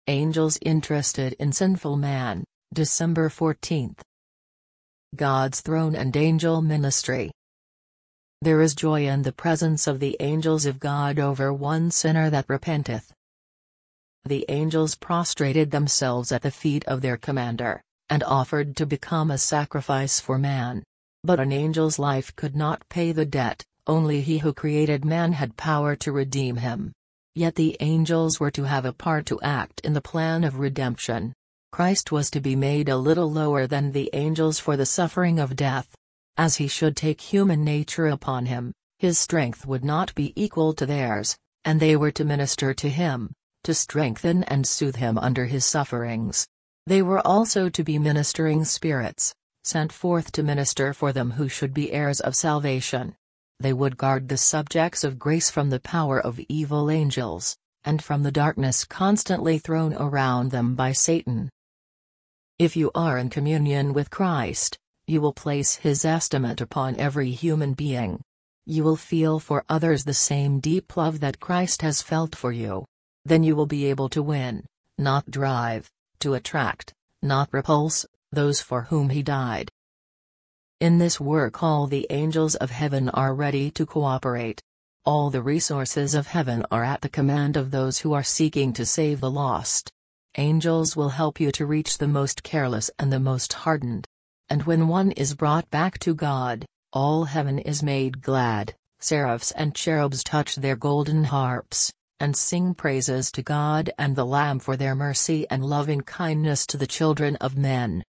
Angels interested in sinful man, December 14. God's throne and angel ministry. There is joy in the presence of the angels of God over one sinner that repenteth. The angels prostrated themselves at the feet of their commander, and offered to become a sacrifice for man. But an angel's life could not pay the debt, only he who created man had power to redeem him. Yet the angels were to have a part to act in the plan of redemption. Christ was to be made a little lower than the angels for the suffering of death. As he should take human nature upon him, his strength would not be equal to theirs, and they were to minister to him, to strengthen and soothe him under his sufferings. They were also to be ministering spirits, sent forth to minister for them who should be heirs of salvation. They would guard the subjects of grace from the power of evil angels, and from the darkness constantly thrown around them by Satan. If you are in communion with Christ, you will place his estimate upon every human being. You will feel for others the same deep love that Christ has felt for you. Then you will be able to win, not drive, to attract, not repulse, those for whom he died. In this work all the angels of heaven are ready to cooperate. All the resources of heaven are at the command of those who are seeking to save the lost. Angels will help you to reach the most careless and the most hardened. And when one is brought back to God, all heaven is made glad. Seraphs and cherubs touch their golden harps, and sing praises to God and the Lamb for their mercy and loving kindness to the children of men.